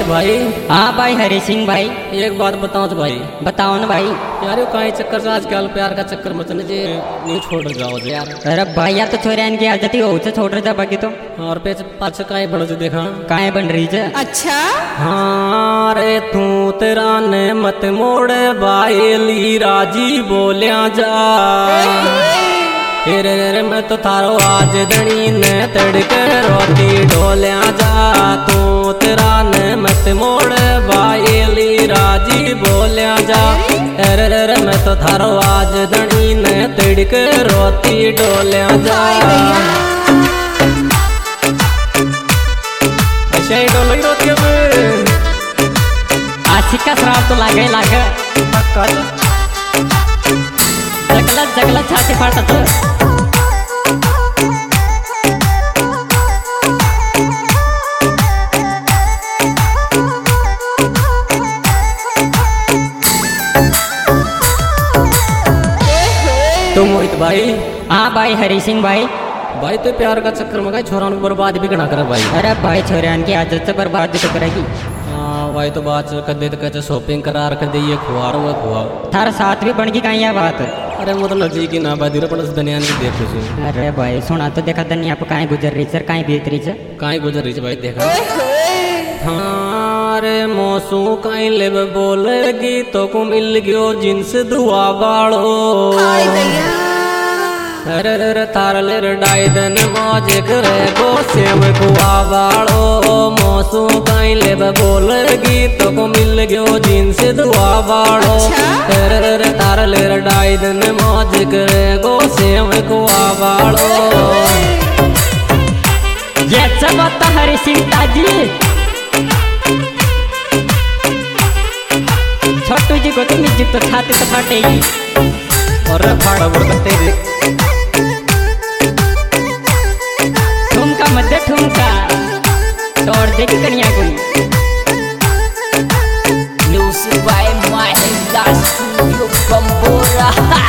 मोहित भाई। हाँ भाई हरि सिंह भाई। एक बात बताओ तो भाई। बताओ ना भाई। यार यो काहे चक्कर से आजकल प्यार का चक्कर मचने जे न्यू छोड़ जाओ जे यार। अरे भाई यार तो छोरे की आदत ही हो छोड़ जा बाकी तो। और पे पाछे काहे बनो जो देखा काहे बन रही है। अच्छा हाँ रे तू तेरा ने मत मोड़े बायली राजी बोलिया जा। रे रे मैं तो थारो आज धनी ने तड़के रोटी ढोलिया जा। तू तेरा ने मत मोड़े बायली राजी बोलिया जा। रे रे मैं तो थारो आज धनी ने तड़के रोटी ढोलिया जा। ऐसे ही ढोल रोटी में आशिक का श्राप तो लागे लागे। जगला जगला छाती फाटा तो। तो मोहित भाई। हाँ भाई हरि सिंह भाई। भाई तो प्यार का चक्कर में कहीं छोरा बर्बाद भी कना करे भाई। अरे भाई छोरे की आदत से बर्बाद भी तो करेगी। हाँ भाई तो बात कर दे तो कहते शॉपिंग करा रख दे ये खुआर वो खुआ। थारा साथ भी बन गई कहीं यह बात। अरे वो तो नजी की ना बादी पर दुनिया की देख कुछ। अरे भाई सुना तो देखा दुनिया पर कहीं गुजर रही है कहीं बीत रही है। कहीं गुजर रही है भाई देखा। हाँ रे मौसू कहीं ले बोलेगी तो को मिल गयो जिनस दुआ बाड़ो। अरे रे तार ले डाई दिन मौज करे गो सेव कुआ बाड़ो। मौसू कहीं ले बोलेगी तो को मिल गयो जिनस दुआ बाड़ो। अरे रे तार ले डाई दिन मौज करे गो सेव कुआ बाड़ो। ये सब बात हरि सिंह ताजी। छोटू जी को तो म्यूजिक तो छाती तो फाटेगी। और फाड़ा बरकते रे ठुमका मध्य ठुमका तोड़ देगी कन्या को। Music by Mahindra studio Bambora.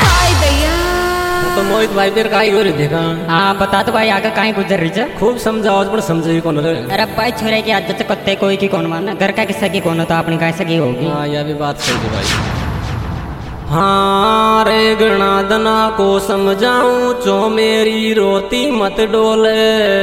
तो मोहित भाई देर काहे हो रही देखा। हाँ बता तो भाई आगे कहीं गुजर रही है। खूब समझाओ पर समझे कौन रे। अरे भाई छोरे की आदत से कत्ते कोई की कौन मानना घर का किस्सा की कौन होता अपनी का सगी होगी। हाँ यह भी बात सही है भाई। हाँ रे गणा दना को समझाऊं चो मेरी रोती मत डोले।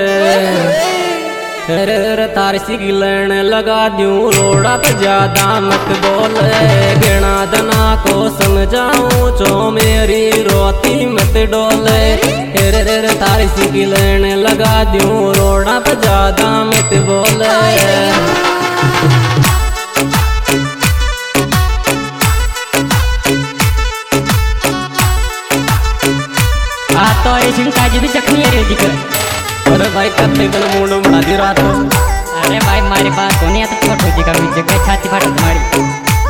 रे तार सिग लेने लगा दूं रोड़ा पे ज्यादा मत बोले। गणा दना को समझाऊं चो मेरी रोती मत डोले। रे तार सिग लेने लगा दूं रोड़ा पे ज्यादा मत बोले। तो ऐसी ताजी भी जख्मी है रे। अरे भाई कत्ते कल मूड बना दी रात को। अरे भाई मारी बात होनी है तो छोटू जी का म्यूजिक है छाती फाटा तुम्हारी।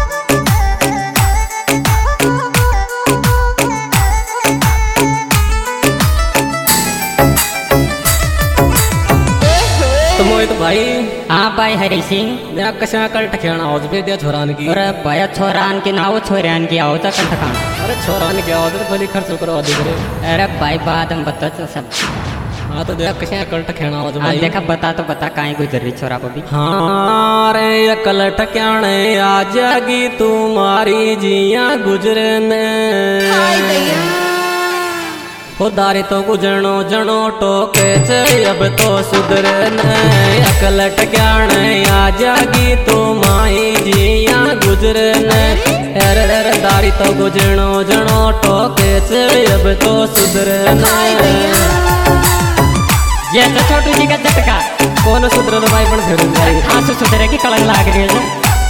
तो मोहित भाई। हाँ भाई हरि सिंह। मैं कशा कल ठखेना हो जबे दिया छोरान की। अरे भाई छोरान की ना हो छोरियान की आओ तो कंठ खाना। अरे छोरान की आओ तो भली खर्च करो अधिक रे। अरे भाई बात हम बता तो सब। हाँ तो देख कशा कल ठखेना हो जबे। देखा बता तो बता कहीं गुजर रही छोरा को भी। हाँ रे कल ठक्याने आ जागी तुम्हारी जिया गुजरे ने। खुदारी तो गुजनो जनो टोके चे अब तो सुधरे ने। अकल टक्याने आ जागी तो माई जिया गुजरे ने। रे दारी तो गुजनो जनो टोके चे अब तो सुधरे ने। ये तो छोटू जी का झटका। कौन सुधरे भाई पण फिर जाएगी। आंसू सुधरे की कलंग लाग रही है।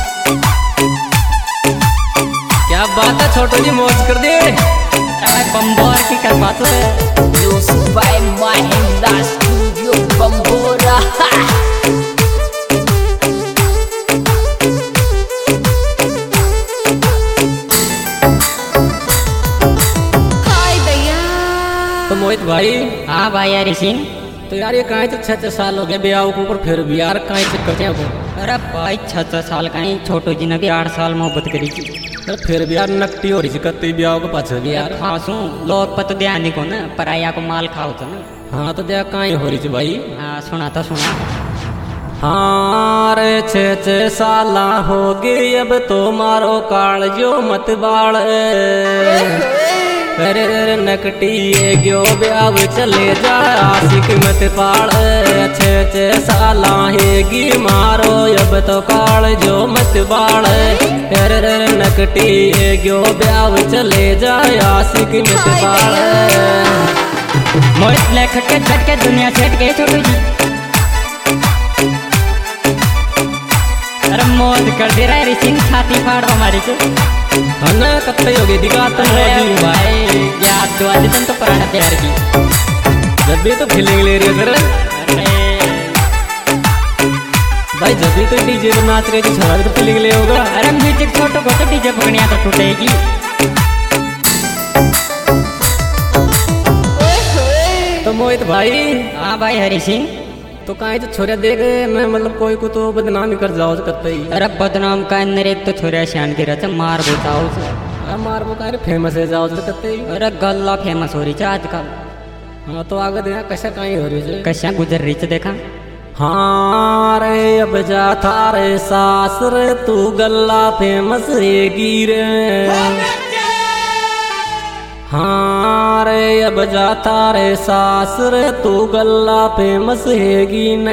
क्या बात है छोटू जी मौज कर दे। बम्बोर की कर बात है। Music by Mahindra studio Bambora. तो मोहित भाई। हाँ भाई हरि सिंह। तो यार ये कहीं तो 6 साल हो गए ब्याह के ऊपर फिर भी यार कहीं चक्कर क्या को। अरे भाई 6 साल कहीं छोटू जी ने भी 8 साल मोहब्बत करी थी। फिर भी यार नकटी हो रही थी कत्ती ब्याह के पाछे भी यार। खासू लोग पत ध्यान नहीं को ना पराया को माल खाओ तो ना। हाँ तो देख कहीं हो रही थी भाई। हाँ सुना तो सुना। हाँ रे 6 साला हो गई अब तो मारो काल जो मत बाल रे नकटी ये गयो ब्याव चले जा आशिक मत पाल 6 साला हेगी मारो अब तो काल जो मत बाल रे नकटी ये गयो ब्याव चले जा आशिक मत पाल मोहित लेख के झटके दुनिया सेट के छोटू जी अरे मौज कर दे रहा है सिंह छाती फाड़ हमारी से हना कत्ते होगी दिखा तो भाई याद तो आज तुम तो पुराना प्यार की जब भी तो फीलिंग ले रही है भाई जब भी तो डीजे पर नाच रही थी छोरा भी तो फीलिंग ले होगा। अरे म्यूजिक छोटो को तो डीजे पकड़िया तो टूटेगी। तो मोहित भाई हाँ भाई हरी सिंह तो कहीं तो छोरा देख मैं मतलब कोई को तो बदनामी कर जाओ कत्ते ही। अरे बदनाम का अंदर एक तो छोरा शान की रचा मार बताओ मार वो कह फेमस है जाओ कत्ते ही। अरे गल्ला फेमस हो रही है आजकल। हाँ तो आगे देखा कैसा कहीं हो रही है कैसा गुजर रही है देखा। हाँ रे अब जा थारे सास रे तू गल्ला फेमस रेगी रे। हाँ रे अब जा थारे सास रे तू गल्ला फेमस हेगी ने।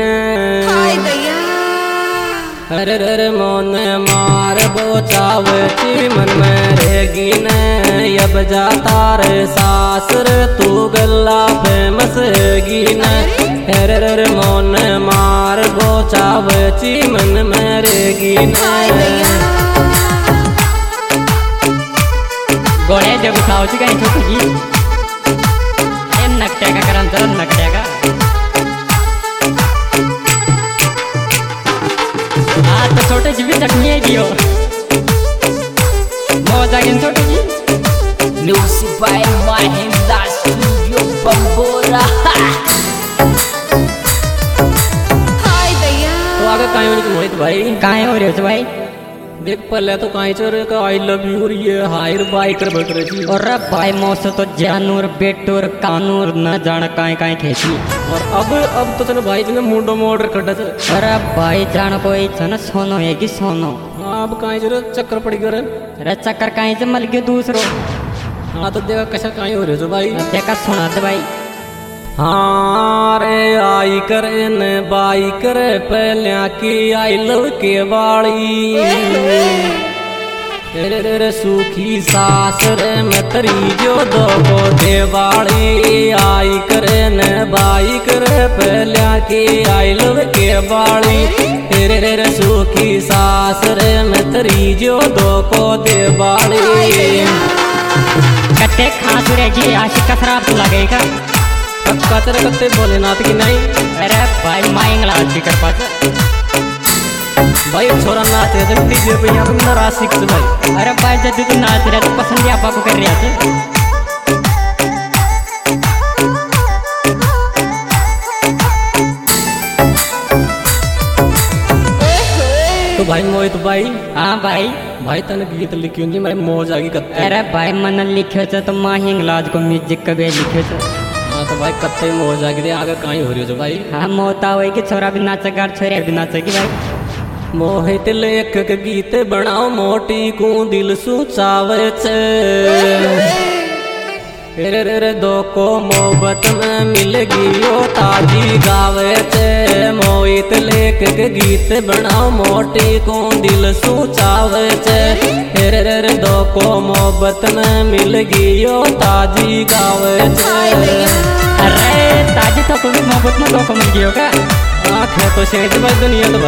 अरे रे मोन मार बोचावे ची मन में रहेगी ने। अब जा तारे सास रे तू गल्ला फेमस हेगी ने। अरे रे मोन मार बोचावे ची मन में रहेगी ने। गोड़े जब उठाओ ची कहीं छोटू जी ये नकटे का करम चलो नकटे का। हाँ तो छोटे जी भी चटनी है जियो मौजा गिन छोटे जी। Music by Mahindra Studio Bambora. तो आगे कहीं हो मोहित भाई कहाँ हो रहे हो भाई। देख पहले तो कहीं चोर का आई लव यू और ये हायर बाइकर बैठ रही थी। और भाई मौसम तो जानूर बेटूर कानूर न जान काहे काहे खेची। और अब तो चलो भाई जी मुंडो मोड़ कटा थे। अरे भाई जान कोई छन सोनो है कि सोनो। हाँ अब कहीं चोर चक्कर पड़ी करे। अरे चक्कर कहीं से मल गयो दूसरो। हाँ तो देखा कैसा कहीं हो रहे हो भाई। देखा सुना दे भाई। हाँ रे आई करे न बाई करे पहले की आई लव के बाड़ी। रे सूखी सास रे मतरी जो दो को देवाड़ी। आई करे न बाई करे पहले की आई लव के बाड़ी। रे सूखी सास रे मतरी जो दो को देवाड़ी। कट्टे खांस रहेगी आशिक का शराब तो लगेगा। कचरे कत्ते भोलेनाथ की नहीं। अरे भाई माइंगला की कृपा से भाई छोरा नाचे तो डीजे पे यहाँ पे नारा सीख भाई। अरे भाई जब तू नाच रहा तो पसंद आपा को कर रहा थे। तो भाई मोहित भाई हाँ भाई भाई तने गीत लिखी होंगी मैं मौज आगी कत्ते। अरे भाई मन लिखे थे तो माहिंगलाज को म्यूजिक कभी लिखे थे। हाँ तो भाई कत्ते मौज आगी दे आगे कहीं हो रही हो भाई। हाँ मोता हुई कि छोरा भी नाचेगा छोरे भी नाचेगी भाई। मोहित लेखक गीत बनाओ मोटी को दिल सुचावे छे। रे दो को मोहब्बत में मिलेगी यो ताजी गावे छे। मोहित लेखक गीत बनाओ मोटी को दिल सुचावे छे। रे दो को मोहब्बत में मिलेगी यो ताजी गावे छे। अरे ताजी तो कोई मोहब्बत में दो को मिल गई होगा। आँख है तो शेष भाई दुनिया तो